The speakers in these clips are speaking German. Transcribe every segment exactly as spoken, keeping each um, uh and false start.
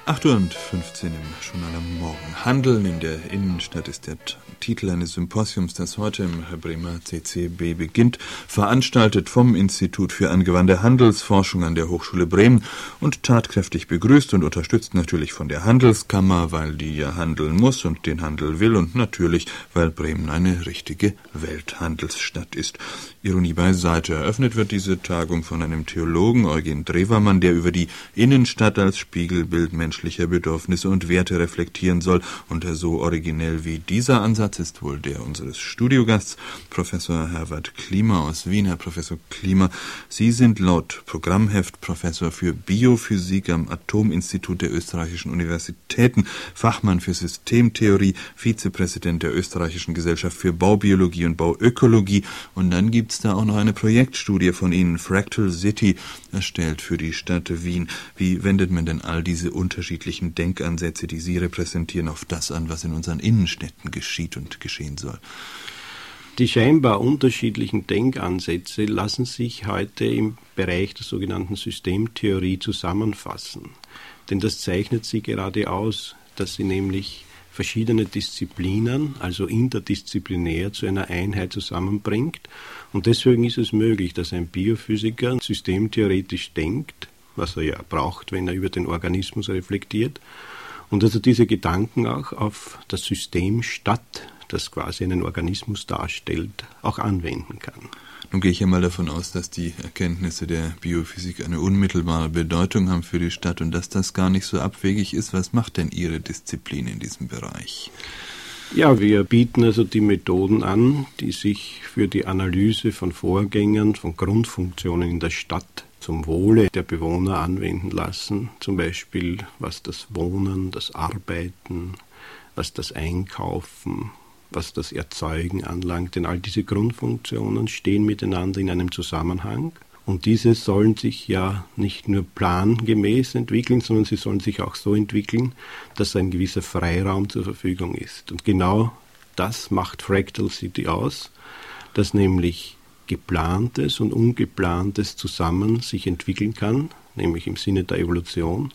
acht Uhr fünfzehn im Journal am Morgen. Handeln in der Innenstadt ist der T- Titel eines Symposiums, das heute im Bremer C C B beginnt, veranstaltet vom Institut für angewandte Handelsforschung an der Hochschule Bremen und tatkräftig begrüßt und unterstützt natürlich von der Handelskammer, weil die ja handeln muss und den Handel will und natürlich, weil Bremen eine richtige Welthandelsstadt ist. Ironie beiseite. Eröffnet wird diese Tagung von einem Theologen, Eugen Drewermann, der über die Innenstadt als Spiegelbild menschlicher Bedürfnisse und Werte reflektieren soll. Und so originell wie dieser Ansatz ist wohl der unseres Studiogasts, Professor Herbert Klima aus Wien. Herr Professor Klima, Sie sind laut Programmheft Professor für Biophysik am Atominstitut der österreichischen Universitäten, Fachmann für Systemtheorie, Vizepräsident der österreichischen Gesellschaft für Baubiologie und Bauökologie. Und dann gibt es da auch noch eine Projektstudie von Ihnen, Fractal City, erstellt für die Stadt Wien. Wie wendet man denn all diese unterschiedlichen Denkansätze, die Sie repräsentieren, auf das an, was in unseren Innenstädten geschieht und geschehen soll? Die scheinbar unterschiedlichen Denkansätze lassen sich heute im Bereich der sogenannten Systemtheorie zusammenfassen. Denn das zeichnet sie gerade aus, dass sie nämlich verschiedene Disziplinen, also interdisziplinär, zu einer Einheit zusammenbringt. Und deswegen ist es möglich, dass ein Biophysiker systemtheoretisch denkt, was er ja braucht, wenn er über den Organismus reflektiert, und dass er diese Gedanken auch auf das System Stadt, das quasi einen Organismus darstellt, auch anwenden kann. Nun gehe ich ja mal davon aus, dass die Erkenntnisse der Biophysik eine unmittelbare Bedeutung haben für die Stadt und dass das gar nicht so abwegig ist. Was macht denn Ihre Disziplin in diesem Bereich? Ja, wir bieten also die Methoden an, die sich für die Analyse von Vorgängen, von Grundfunktionen in der Stadt zum Wohle der Bewohner anwenden lassen. Zum Beispiel was das Wohnen, das Arbeiten, was das Einkaufen, was das Erzeugen anlangt. Denn all diese Grundfunktionen stehen miteinander in einem Zusammenhang. Und diese sollen sich ja nicht nur plangemäß entwickeln, sondern sie sollen sich auch so entwickeln, dass ein gewisser Freiraum zur Verfügung ist. Und genau das macht Fractal City aus, dass nämlich Geplantes und Ungeplantes zusammen sich entwickeln kann, nämlich im Sinne der Evolution,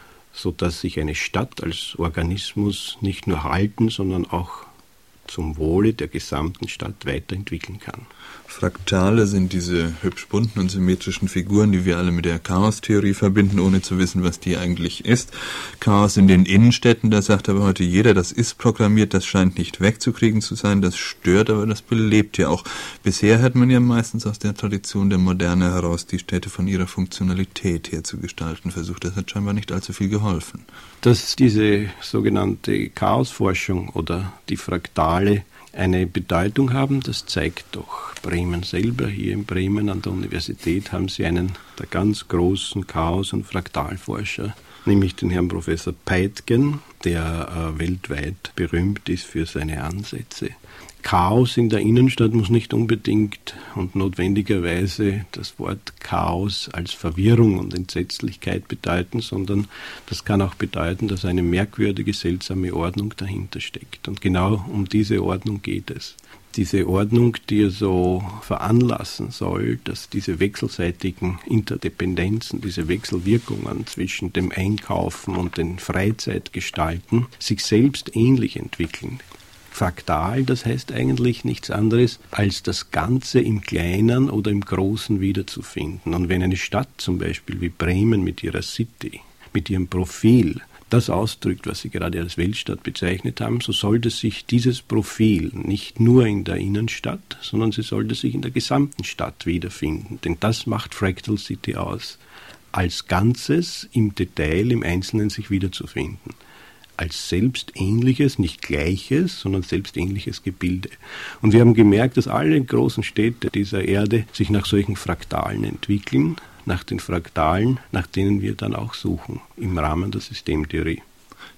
sodass sich eine Stadt als Organismus nicht nur halten, sondern auch zum Wohle der gesamten Stadt weiterentwickeln kann. Fraktale sind diese hübsch bunten und symmetrischen Figuren, die wir alle mit der Chaostheorie verbinden, ohne zu wissen, was die eigentlich ist. Chaos in den Innenstädten, da sagt aber heute jeder, das ist programmiert, das scheint nicht wegzukriegen zu sein, das stört, aber das belebt ja auch. Bisher hat man ja meistens aus der Tradition der Moderne heraus die Städte von ihrer Funktionalität her zu gestalten versucht. Das hat scheinbar nicht allzu viel geholfen. Dass diese sogenannte Chaosforschung oder die Fraktale eine Bedeutung haben, das zeigt doch Bremen selber. Hier in Bremen an der Universität haben sie einen der ganz großen Chaos- und Fraktalforscher, nämlich den Herrn Professor Peitgen, der äh, weltweit berühmt ist für seine Ansätze. Chaos in der Innenstadt muss nicht unbedingt und notwendigerweise das Wort Chaos als Verwirrung und Entsetzlichkeit bedeuten, sondern das kann auch bedeuten, dass eine merkwürdige, seltsame Ordnung dahinter steckt. Und genau um diese Ordnung geht es. Diese Ordnung, die so veranlassen soll, dass diese wechselseitigen Interdependenzen, diese Wechselwirkungen zwischen dem Einkaufen und den Freizeitgestalten sich selbst ähnlich entwickeln. Fraktal, das heißt eigentlich nichts anderes, als das Ganze im Kleinen oder im Großen wiederzufinden. Und wenn eine Stadt zum Beispiel wie Bremen mit ihrer City, mit ihrem Profil, das ausdrückt, was Sie gerade als Weltstadt bezeichnet haben, so sollte sich dieses Profil nicht nur in der Innenstadt, sondern sie sollte sich in der gesamten Stadt wiederfinden. Denn das macht Fractal City aus, als Ganzes im Detail, im Einzelnen sich wiederzufinden. Als selbstähnliches, nicht gleiches, sondern selbstähnliches Gebilde. Und wir haben gemerkt, dass alle großen Städte dieser Erde sich nach solchen Fraktalen entwickeln, nach den Fraktalen, nach denen wir dann auch suchen, im Rahmen der Systemtheorie.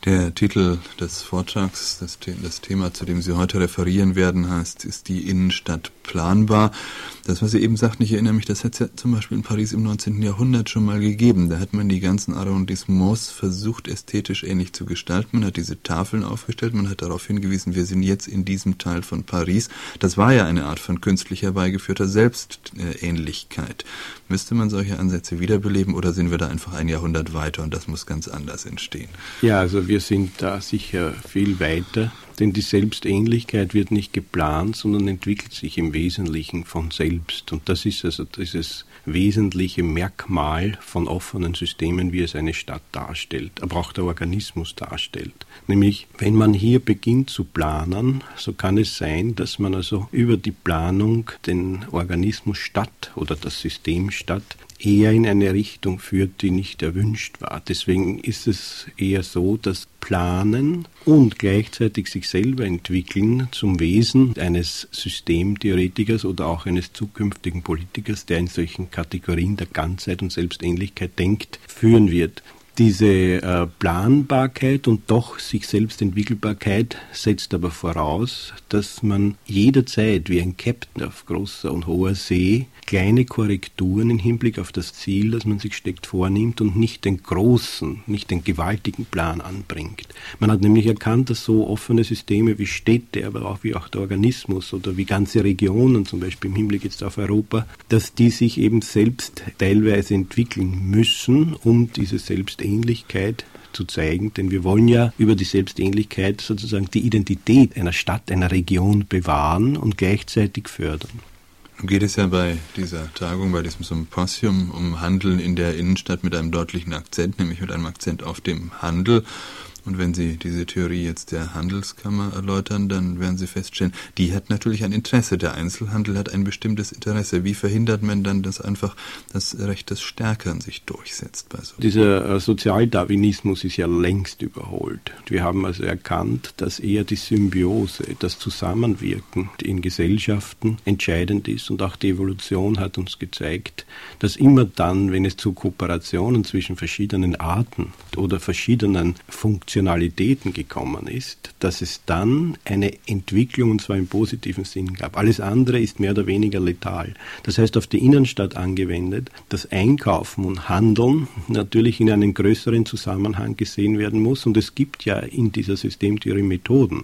Der Titel des Vortrags, das, das Thema, zu dem Sie heute referieren werden, heißt, ist die Innenstadt planbar? Das, was Sie eben sagten, ich erinnere mich, das hat es ja zum Beispiel in Paris im neunzehnten Jahrhundert schon mal gegeben. Da hat man die ganzen Arrondissements versucht, ästhetisch ähnlich zu gestalten. Man hat diese Tafeln aufgestellt, man hat darauf hingewiesen, wir sind jetzt in diesem Teil von Paris. Das war ja eine Art von künstlich herbeigeführter Selbstähnlichkeit. Müsste man solche Ansätze wiederbeleben oder sind wir da einfach ein Jahrhundert weiter und das muss ganz anders entstehen? Ja, also wir sind da sicher viel weiter, denn die Selbstähnlichkeit wird nicht geplant, sondern entwickelt sich im Wesentlichen von selbst. Und das ist also dieses wesentliche Merkmal von offenen Systemen, wie es eine Stadt darstellt, aber auch der Organismus darstellt. Nämlich, wenn man hier beginnt zu planen, so kann es sein, dass man also über die Planung den Organismus Stadt oder das System Stadt eher in eine Richtung führt, die nicht erwünscht war. Deswegen ist es eher so, dass Planen und gleichzeitig sich selber entwickeln zum Wesen eines Systemtheoretikers oder auch eines zukünftigen Politikers, der in solchen Kategorien der Ganzheit und Selbstähnlichkeit denkt, führen wird. Diese äh, Planbarkeit und doch sich selbst Entwickelbarkeit setzt aber voraus, dass man jederzeit wie ein Captain auf großer und hoher See kleine Korrekturen im Hinblick auf das Ziel, das man sich steckt, vornimmt und nicht den großen, nicht den gewaltigen Plan anbringt. Man hat nämlich erkannt, dass so offene Systeme wie Städte, aber auch wie auch der Organismus oder wie ganze Regionen, zum Beispiel im Hinblick jetzt auf Europa, dass die sich eben selbst teilweise entwickeln müssen, um diese Selbstähnlichkeit zu zeigen, denn wir wollen ja über die Selbstähnlichkeit sozusagen die Identität einer Stadt, einer Region bewahren und gleichzeitig fördern. Nun geht es ja bei dieser Tagung, bei diesem Symposium um Handeln in der Innenstadt mit einem deutlichen Akzent, nämlich mit einem Akzent auf dem Handel. Und wenn Sie diese Theorie jetzt der Handelskammer erläutern, dann werden Sie feststellen, die hat natürlich ein Interesse. Der Einzelhandel hat ein bestimmtes Interesse. Wie verhindert man dann, dass einfach das Recht des Stärkeren sich durchsetzt bei so? Dieser Sozialdarwinismus ist ja längst überholt. Wir haben also erkannt, dass eher die Symbiose, das Zusammenwirken in Gesellschaften entscheidend ist. Und auch die Evolution hat uns gezeigt, dass immer dann, wenn es zu Kooperationen zwischen verschiedenen Arten oder verschiedenen Funktionen Funktionalitäten gekommen ist, dass es dann eine Entwicklung, und zwar im positiven Sinn, gab. Alles andere ist mehr oder weniger letal. Das heißt, auf die Innenstadt angewendet, das Einkaufen und Handeln natürlich in einem größeren Zusammenhang gesehen werden muss. Und es gibt ja in dieser Systemtheorie Methoden,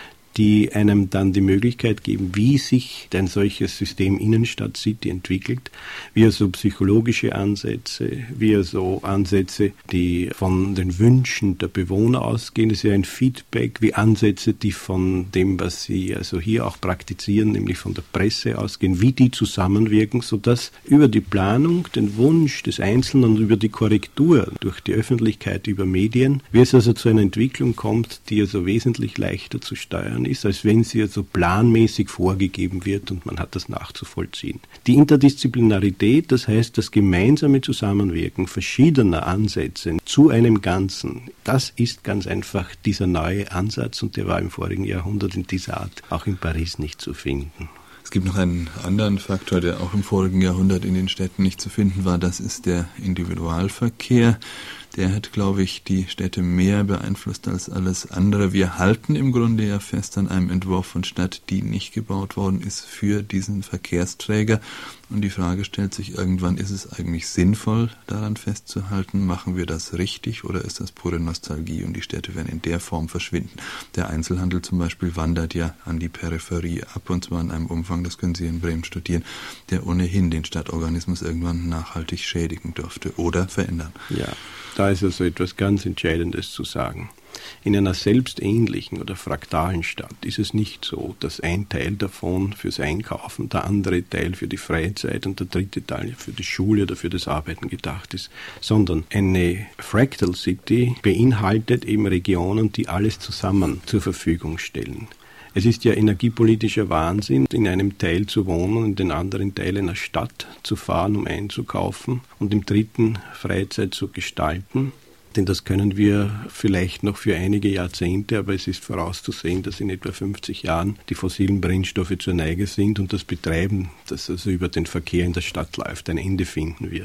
die einem dann die Möglichkeit geben, wie sich ein solches System Innenstadt City entwickelt, wie so psychologische Ansätze, wie so Ansätze, die von den Wünschen der Bewohner ausgehen, das ist ja ein Feedback, wie Ansätze, die von dem, was sie also hier auch praktizieren, nämlich von der Presse ausgehen, wie die zusammenwirken, sodass über die Planung, den Wunsch des Einzelnen und über die Korrektur durch die Öffentlichkeit, über Medien, wie es also zu einer Entwicklung kommt, die also wesentlich leichter zu steuern ist, als wenn sie also planmäßig vorgegeben wird und man hat das nachzuvollziehen. Die Interdisziplinarität, das heißt das gemeinsame Zusammenwirken verschiedener Ansätze zu einem Ganzen, das ist ganz einfach dieser neue Ansatz und der war im vorigen Jahrhundert in dieser Art auch in Paris nicht zu finden. Es gibt noch einen anderen Faktor, der auch im vorigen Jahrhundert in den Städten nicht zu finden war, das ist der Individualverkehr. Der hat, glaube ich, die Städte mehr beeinflusst als alles andere. Wir halten im Grunde ja fest an einem Entwurf von Stadt, die nicht gebaut worden ist für diesen Verkehrsträger. Und die Frage stellt sich irgendwann, ist es eigentlich sinnvoll, daran festzuhalten? Machen wir das richtig oder ist das pure Nostalgie und die Städte werden in der Form verschwinden? Der Einzelhandel zum Beispiel wandert ja an die Peripherie ab und zwar in einem Umfang, das können Sie in Bremen studieren, der ohnehin den Stadtorganismus irgendwann nachhaltig schädigen dürfte oder verändern. Ja. Da ist also etwas ganz Entscheidendes zu sagen. In einer selbstähnlichen oder fraktalen Stadt ist es nicht so, dass ein Teil davon fürs Einkaufen, der andere Teil für die Freizeit und der dritte Teil für die Schule oder für das Arbeiten gedacht ist, sondern eine Fractal City beinhaltet eben Regionen, die alles zusammen zur Verfügung stellen. Es ist ja energiepolitischer Wahnsinn, in einem Teil zu wohnen, in den anderen Teil einer Stadt zu fahren, um einzukaufen und im dritten Freizeit zu gestalten. Denn das können wir vielleicht noch für einige Jahrzehnte, aber es ist vorauszusehen, dass in etwa fünfzig Jahren die fossilen Brennstoffe zur Neige sind und das Betreiben, das also über den Verkehr in der Stadt läuft, ein Ende finden wird.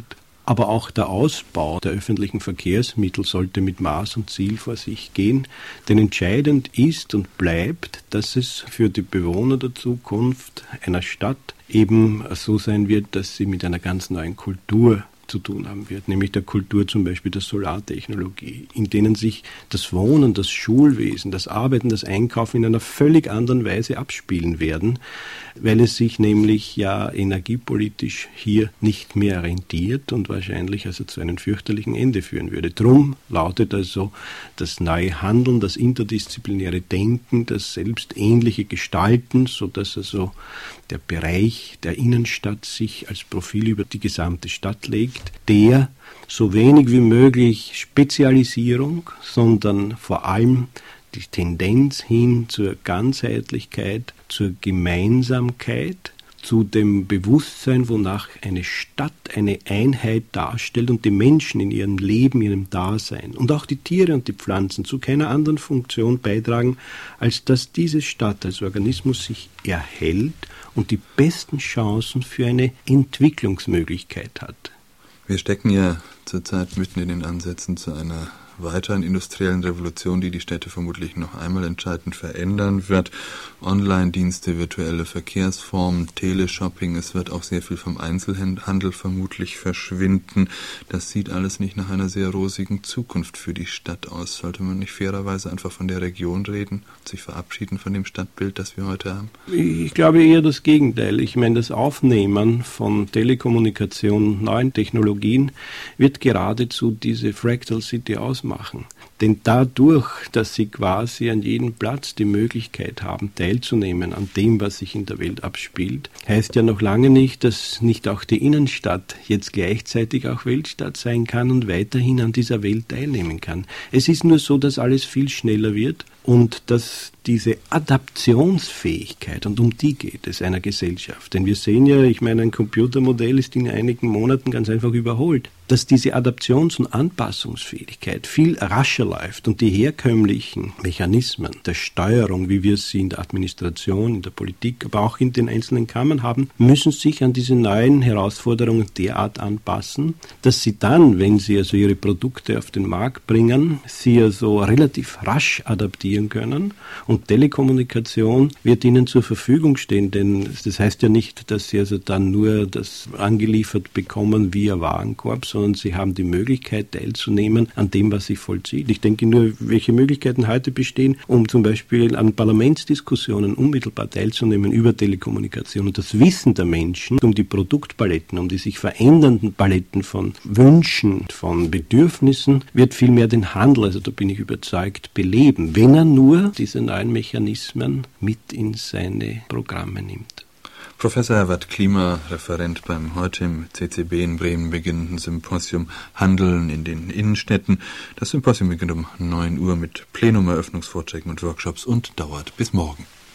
Aber auch der Ausbau der öffentlichen Verkehrsmittel sollte mit Maß und Ziel vor sich gehen. Denn entscheidend ist und bleibt, dass es für die Bewohner der Zukunft einer Stadt eben so sein wird, dass sie mit einer ganz neuen Kultur zu tun haben wird, nämlich der Kultur zum Beispiel der Solartechnologie, in denen sich das Wohnen, das Schulwesen, das Arbeiten, das Einkaufen in einer völlig anderen Weise abspielen werden, weil es sich nämlich ja energiepolitisch hier nicht mehr rentiert und wahrscheinlich also zu einem fürchterlichen Ende führen würde. Drum lautet also das neue Handeln, das interdisziplinäre Denken, das selbstähnliche Gestalten, sodass also der Bereich der Innenstadt sich als Profil über die gesamte Stadt legt, der so wenig wie möglich Spezialisierung, sondern vor allem die Tendenz hin zur Ganzheitlichkeit, zur Gemeinsamkeit, zu dem Bewusstsein, wonach eine Stadt eine Einheit darstellt und die Menschen in ihrem Leben, ihrem Dasein und auch die Tiere und die Pflanzen zu keiner anderen Funktion beitragen, als dass diese Stadt als Organismus sich erhält und die besten Chancen für eine Entwicklungsmöglichkeit hat. Wir stecken ja zurzeit mitten in den Ansätzen zu einer weiteren industriellen Revolution, die die Städte vermutlich noch einmal entscheidend verändern wird. Online-Dienste, virtuelle Verkehrsformen, Teleshopping, es wird auch sehr viel vom Einzelhandel vermutlich verschwinden. Das sieht alles nicht nach einer sehr rosigen Zukunft für die Stadt aus. Sollte man nicht fairerweise einfach von der Region reden und sich verabschieden von dem Stadtbild, das wir heute haben? Ich glaube eher das Gegenteil. Ich meine, das Aufnehmen von Telekommunikation, neuen Technologien wird geradezu diese Fractal City ausmachen. Machen. Denn dadurch, dass sie quasi an jedem Platz die Möglichkeit haben, teilzunehmen an dem, was sich in der Welt abspielt, heißt ja noch lange nicht, dass nicht auch die Innenstadt jetzt gleichzeitig auch Weltstadt sein kann und weiterhin an dieser Welt teilnehmen kann. Es ist nur so, dass alles viel schneller wird und dass diese Adaptionsfähigkeit, und um die geht es einer Gesellschaft. Denn wir sehen ja, ich meine, ein Computermodell ist in einigen Monaten ganz einfach überholt, dass diese Adaptions- und Anpassungsfähigkeit viel rascher läuft und die herkömmlichen Mechanismen der Steuerung, wie wir sie in der Administration, in der Politik, aber auch in den einzelnen Kammern haben, müssen sich an diese neuen Herausforderungen derart anpassen, dass sie dann, wenn sie also ihre Produkte auf den Markt bringen, sie also relativ rasch adaptieren können. Und Telekommunikation wird ihnen zur Verfügung stehen, denn das heißt ja nicht, dass sie also dann nur das angeliefert bekommen via Warenkorb, sondern sie haben die Möglichkeit teilzunehmen an dem, was sich vollzieht. Ich denke nur, welche Möglichkeiten heute bestehen, um zum Beispiel an Parlamentsdiskussionen unmittelbar teilzunehmen über Telekommunikation. Und das Wissen der Menschen um die Produktpaletten, um die sich verändernden Paletten von Wünschen, von Bedürfnissen, wird vielmehr den Handel, also da bin ich überzeugt, beleben, wenn er nur diese neuen Mechanismen mit in seine Programme nimmt. Professor Herbert Klima, Referent beim heute im C C B in Bremen beginnenden Symposium Handeln in den Innenstädten. Das Symposium beginnt um neun Uhr mit Plenum, Eröffnungsvorträgen und Workshops und dauert bis morgen.